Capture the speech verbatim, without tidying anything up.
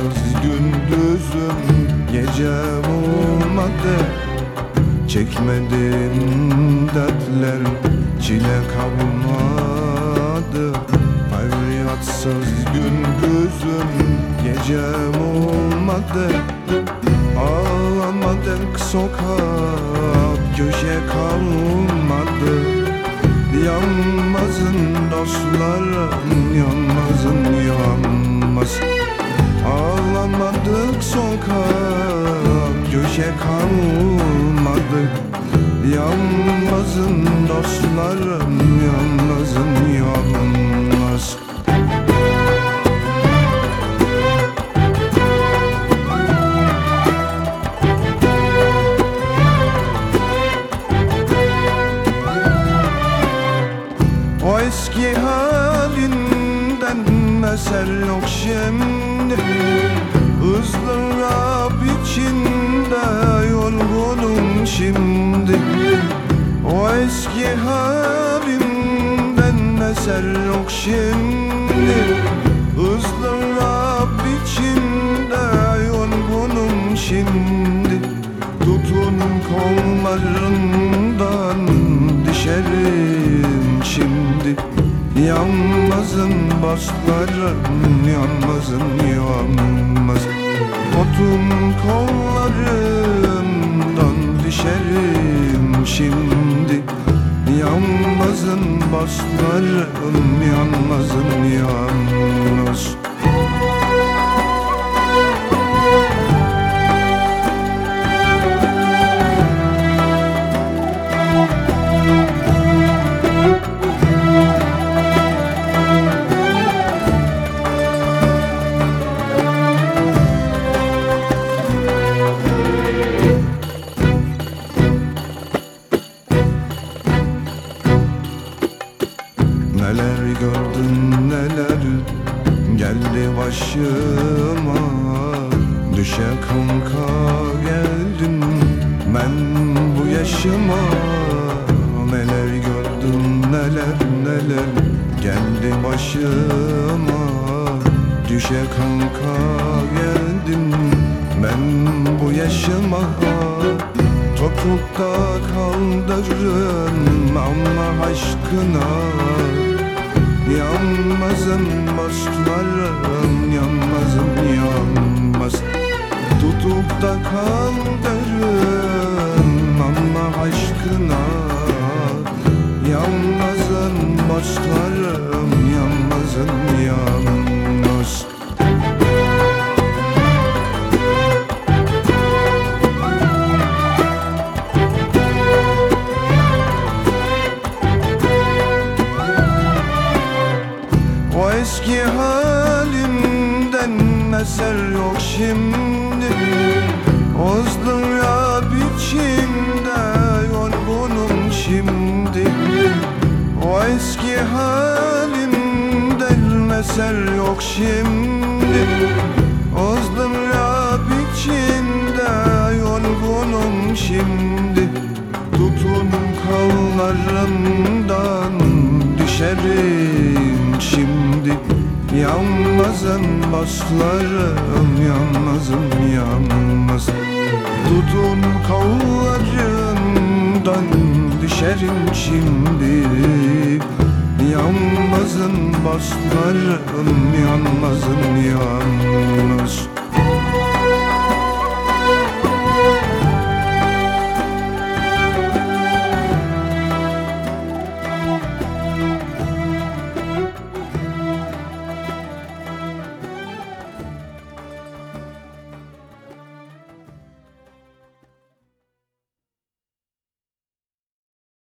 Akşamsız gündüzüm gecem olmadı. Çekmedim dertler, çile kalmadı. Feryatsız gündüzüm gecem olmadı. Ağlamadık sokak köşe kalmadı. Yanmazın dostlarım, yanmazın yanmaz. Ağlamadık sokak köşe kalmadı. Yanmazın dostlarım, yanmazın yanmaz. O eski halinden eser yok şimdi. ızdırap içinde yorgunum şimdi. O eski halimden eser yok şimdi. ızdırap içinde yorgunum şimdi. Tutun kollarından düşerim şimdi. Yanmazın başlarım, yanmazın yanmaz. Otun kollarından düşerim şimdi. Yanmazın başlarım, yanmazın yanmaz. Neler gördüm neler geldi başıma. Düşe kanka geldim ben bu yaşıma. Neler gördüm neler neler geldi başıma. Düşe kanka geldim ben bu yaşıma. Tutup da kaldırın ama aşkına. Yanmazın başlarım, yanmazın yanmaz. Tutup da kaldırın ama aşkına. Yanmazın başlarım, yanmazın yanmaz. O eski halimden eser yok şimdi. ızdırap içinde yorgunum şimdi. O eski halimden eser yok şimdi. ızdırap içinde yorgunum şimdi. Tutun kollarımdan düşerim şimdi. Yanmazın başlarım, yanmazın yanmaz. Tutun kollarımdan düşerim şimdi. Yanmazın başlarım, yanmazın yanmaz.